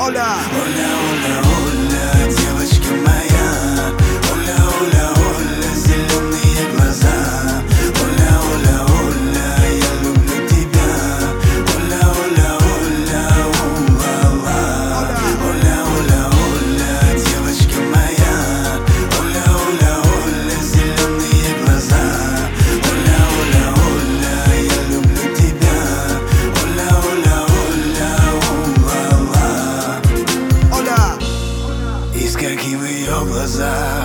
Оля, Оля, Оля, Оля, девочка моя. Оля, Оля, Оля, зеленые глаза. Оля, Оля, Оля, я люблю тебя. Оля, Оля, Оля, у-ла-ла. Оля, Оля, Оля, девочка моя. Оля, Оля, Оля, зеленые глаза. Оля, Оля, Оля, я люблю тебя. Оля, Оля, Оля, у-ла-ла. Оля, Искорки в ее глазах,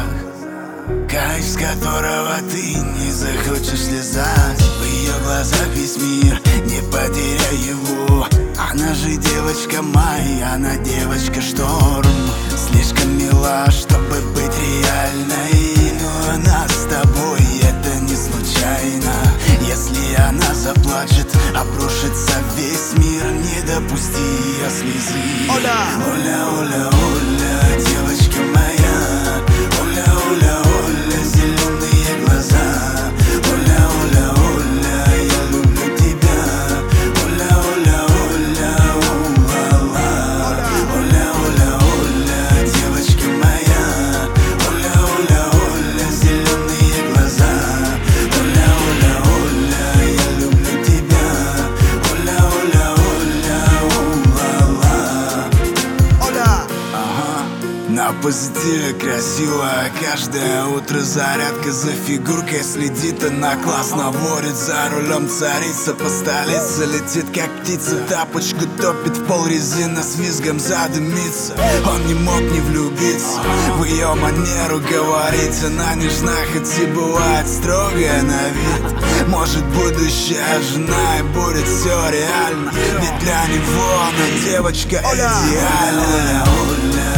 кайф, с которого ты не захочешь слезать. В ее глазах весь мир, не потеряй его. Она же девочка моя, она девочка шторм. Слишком мила, чтобы быть реальной, но она с тобой, это не случайно. Если она заплачет, обрушится весь мир. Не допусти ее слезы. Оля, Оля, Оля, Оля, девочка моя. Оля, Оля, Оля, зеленые глаза. Оля, Оля, Оля, я люблю тебя. Оля, Оля, Оля, у-ла-ла. Оля, Оля, Оля, девочка моя. Оля, Оля, Оля, зеленые глаза. Оля, Оля, Оля, я люблю тебя. Оля, Оля, Оля, у-ла-ла. Оля, На позитиве красиво, каждое утро зарядка за фигуркой следит. Она классно водит, за рулем царица, по столице летит как птица. Тапочку топит в пол, резина с визгом задымится. Он не мог не влюбиться в ее манеру говорить. Она нежна, хоть и бывает строгая на вид. Может, будущая жена, и будет все реально, ведь для него она девочка Оля, идеальная. Оля,